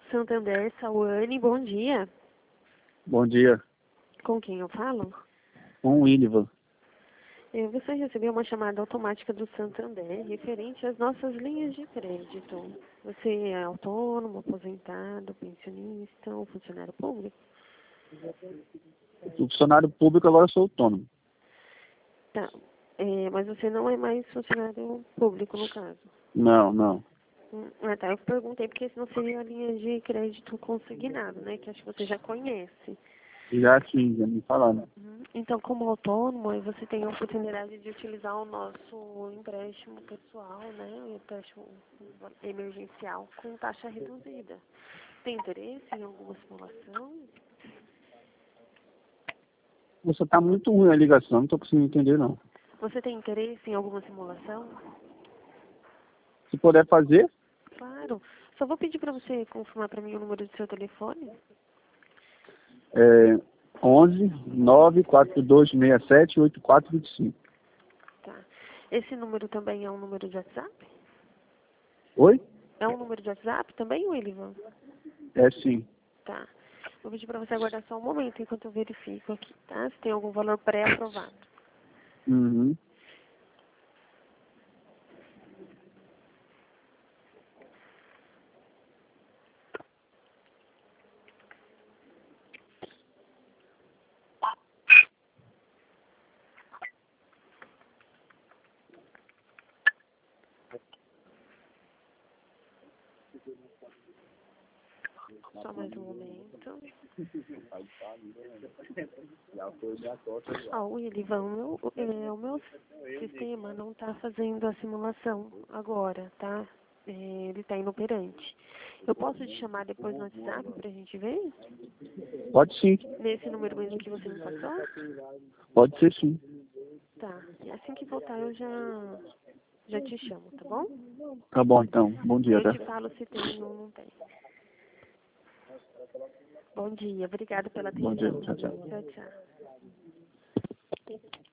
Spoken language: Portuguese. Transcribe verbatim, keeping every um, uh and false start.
Santander, Sauane, bom dia. Bom dia. Com quem eu falo? Com o Ilivan. Eh, Você recebeu uma chamada automática do Santander referente às nossas linhas de crédito. Você é autônomo, aposentado, pensionista ou funcionário público? O funcionário público agora eu sou autônomo. Tá. Eh, mas você não é mais funcionário público, no caso. Não, não. Hum, Ah, tá. Eu perguntei porque senão seria a linha de crédito consignado, né? Que acho que você já conhece. Já sim, já me falaram. Uhum. Então, como autônomo, aí você tem a oportunidade de utilizar o nosso empréstimo pessoal, né? O empréstimo emergencial com taxa reduzida. Tem interesse em alguma simulação? Você tá muito ruim a ligação, não tô conseguindo entender não. Você tem interesse em alguma simulação? Se puder fazer, Claro. Só vou pedir para você confirmar para mim o número do seu telefone. é onze, nove quatro dois seis sete, oito quatro dois cinco. Tá. Esse número também é um número de WhatsApp? Oi? É um número de WhatsApp também, Willivan? É sim. Tá. Vou pedir para você aguardar só um momento enquanto eu verifico aqui, tá? Se tem algum valor pré-aprovado. Uhum. Só mais um momento. Ó, Willivan, o meu, é, o meu sistema não está fazendo a simulação agora, tá? É, ele está inoperante. Eu posso te chamar depois no WhatsApp pra gente ver? Pode sim. Nesse número mesmo que você me passou? Pode ser sim. Tá. E assim que voltar eu já, já te chamo, tá bom? Tá bom então. Bom Aí dia, eu tá? te falo se tem ou não tem. Bom dia, obrigada pela Bom dia. atenção. Tchau, tchau. Tchau, tchau.